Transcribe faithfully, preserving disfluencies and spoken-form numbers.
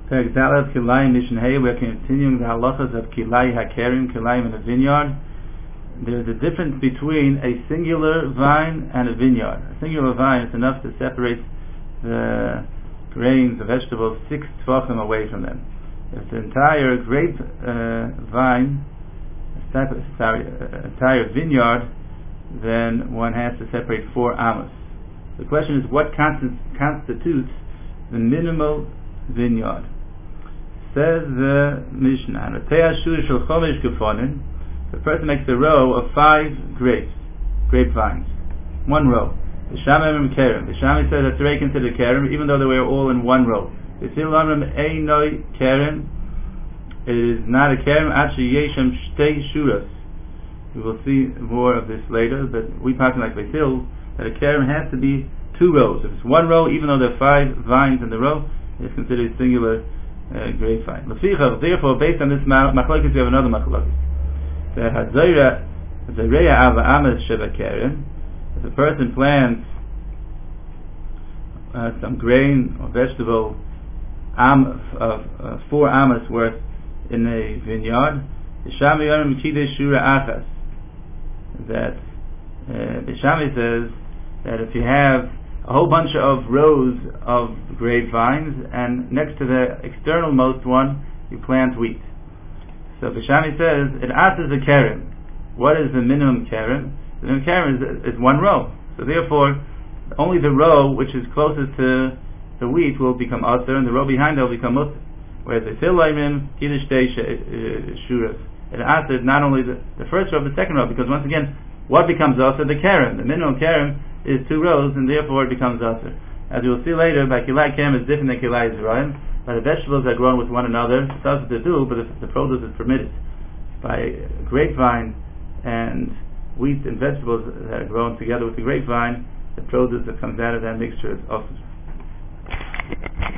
Perek Dalet Kilayim Mishnah Hey. We're continuing the halachas of Kilai Hakerim, Kilayim in a vineyard. There's a difference between a singular vine and a vineyard. A singular vine is enough to separate the grains, the vegetables, six tvachim away from them. If the entire grape uh, vine, sorry, uh, entire vineyard, then one has to separate four amos. The question is, what constitutes the minimal vineyard? Says the Mishnah, the person makes a row of five grapes, grapevines, one row. The Shamim Kerem. The Shami says that's very considered Kerem, even though they were all in one row. The Silamim Einoi Kerem. It is not a Kerem. Actually, Yeshem Shtei Shuras. We will see more of this later, but we pass like Basil that a Kerem has to be two rows. If it's one row, even though there are five vines in the row, it's considered singular uh, grapevine. Therefore, based on this machlokes, we have another machlokes. The Hazoira Zoreya Ava Amas Sheba Kerem. If a person plants uh, some grain or vegetable am, of uh, four amas worth in a vineyard, Bishami Yorim Chide Shura Achas, that uh, Bishami says that if you have a whole bunch of rows of grapevines and next to the external most one you plant wheat. So Bishami says it asks a kerem. What is the minimum kerem? The minimum kerem is, is one row. So therefore, only the row which is closest to the wheat will become aser, and the row behind it will become mutter. Whereas the filayim kiddush shuras, it asks not only the, the first row but the second row, because once again, what becomes aser? The kerem. The minimum kerem is two rows, and therefore it becomes aser. As you will see later, by kilai kerem is different than kilai zerayim. By the vegetables that are grown with one another, it's also to do, but if the produce is permitted. By grapevine and wheat and vegetables that are grown together with the grapevine, the produce that comes out of that mixture is offered.